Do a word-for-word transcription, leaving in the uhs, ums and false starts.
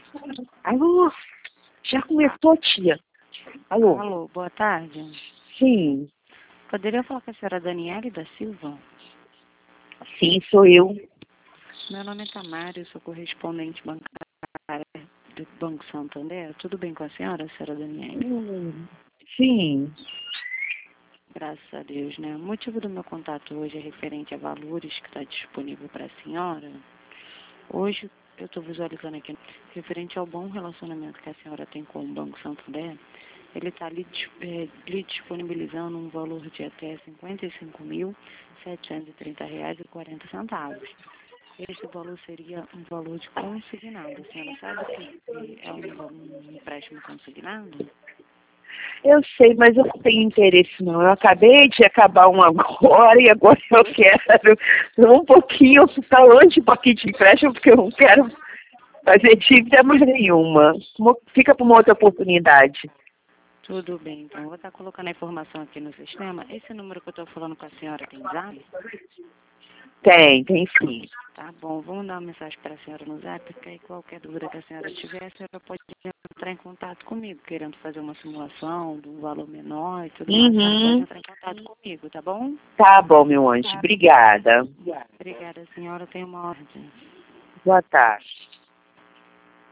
Alô? Já começou, tia? Alô? Alô, boa tarde. Sim, Poderia falar com a senhora Daniele da Silva? sim, sou eu. Meu nome é Tamara, eu sou correspondente bancária do Banco Santander. Tudo bem com a senhora, senhora Daniele? Hum, sim. Graças a Deus, né? O motivo do meu contato hoje é referente a valores que está disponível para a senhora. Hoje eu estou visualizando aqui, referente ao bom relacionamento que a senhora tem com o Banco Santander, ele está lhe, dis- eh, lhe disponibilizando um valor de até cinquenta e cinco mil, setecentos e trinta reais e quarenta centavos. Esse valor seria um valor de consignado. A senhora sabe que que é um, um empréstimo consignado? Eu sei, mas eu não tenho interesse não. Eu acabei de acabar um agora e agora eu quero um pouquinho, tá longe um pouquinho de empréstimo, porque eu não quero fazer dívida mais nenhuma. Mo- Fica para uma outra oportunidade. Tudo bem, então. Eu vou estar colocando a informação aqui no sistema. Esse número que eu estou falando com a senhora tem zap? Tem, tem sim. Tá bom, vamos dar uma mensagem para a senhora no zap, porque aí qualquer dúvida que a senhora tiver, a senhora pode entrar em contato comigo, querendo fazer uma simulação de um valor menor e tudo mais, a senhora pode Uhum. entrar em contato comigo, tá bom? Tá bom, meu anjo. Obrigada. Obrigada, senhora. Tenha uma ordem. Boa tarde.